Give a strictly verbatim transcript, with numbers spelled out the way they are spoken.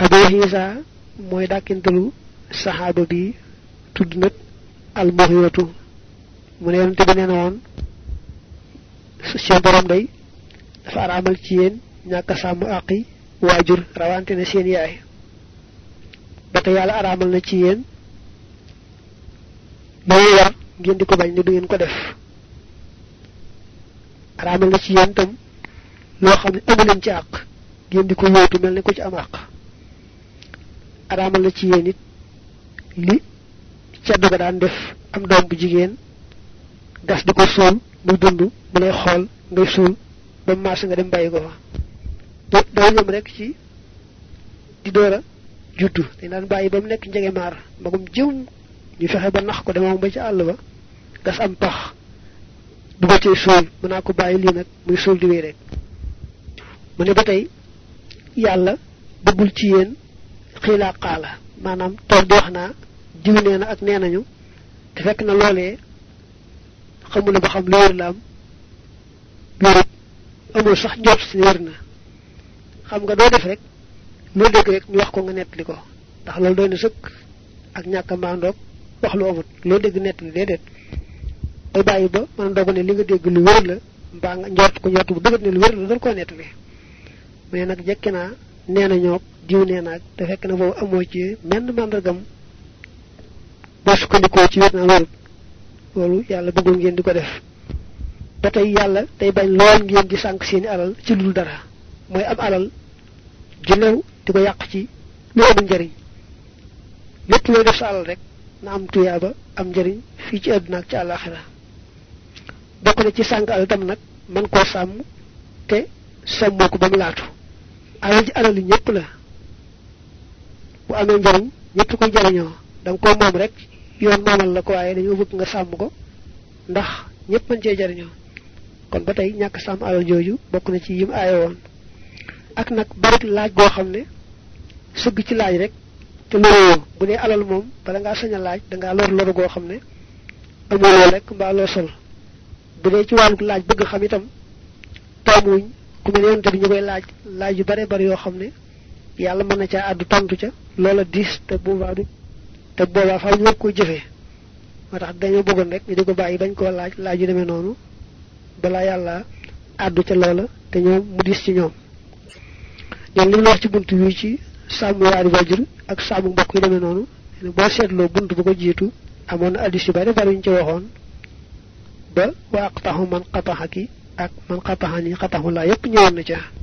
Abu Hisa moy dakintalu sahaba bi tudd nak al muhiyatu mu ne yonte bi neena won seen borom day dafa aramal ci yeen ñaka sam aqi wajur rawante na seen yaay bata yalla aramal na ci yeen lay war ngeen diko bañ ni du ngeen ko def aramal na ci yeen tam lo xamni amu leen ci àq ngeen diko yootu melni ko ci am àq aramal na ci yeen nit li ci do daan def am doom bu jigéen gas diko sool muy dundu mu lay xol ngay suul ba marché nga dem bayyi ko fa do ñom rek ci di doora juttu te naan bayyi bam nek njege mar magum jëm ñu fexé ba nax ko dama ba ci àll ba gas am tax du ba ci suul mu na ko bayyi li nak muy suul di wé rek mu ne ba tay yalla bëggul ci yeen xila qala manam tok di wax na jiw neena ak neenañu te fekk na lolé xamul ba xam leer la am leer amul sax njort ci leer na xam nga do def rek lo dégg rek ñu wax ko nga netti ko ndax lool doy na sëkk ak ñaka mandok wax lu amut lo dégg netti dédét ay bayyi ba man dogu ne li nga dégg lu wër la ba nga njort ko njort bu dëgg ne lu wër la dal ko netti mais nak jekkina neena ñok diw neena te fekk na bo amo ci menn mandargam bo sukkandiko ci wër na wër lolu yalla bëggul ngeen diko def ba tay yalla tay bañ lool ngeen di sank seen alal ci lu dara moy am alal ju lew diko yaq ci lu am njariñ lepp lo def sa alal rek na am tuyaba am njariñ fi ci aduna ak ci alakhira bokk na ci sank alal tam nak man ko sam te sammo ko bam laatu alal ji alal ñepp la bu amé njariñ ñepp ko jariño dang ko mom rek yoon mamal la ko waye dañu bëgg nga sam ko ndax ñepp man ci jariño kon batay ñak sam alal joju bokku na ci yim ayé won ak nak barik laaj go xamné sëgg ci laaj rek te loro bu né alal mom bala nga saña laaj da nga lor lor go xamné amulo rek mba lo sol bu dé ci walu laaj bëgg xam itam tamuñ ku mel yon tabi ñukoy laaj laaj yu bare bare yo xamné yalla mëna ca addu tontu ca lola dis te bu waadu te boba fa ñu ko jëfé motax dañu bëggon rek ñu diko bayyi bañ ko laaj laaj yu démé nonu bala yalla addu ca lola te ñoom mu dis ci ñoom ñoom li wax ci buntu yu ci sàmm waari wajur ak sàmm mbokk yu démé nonu bo sétlo buntu bu ko jitu amon hadith yu bari bari ñu ci waxon ba waqtahu man qatahaki ak man qatahani qatahu la yépp ñëwon na ca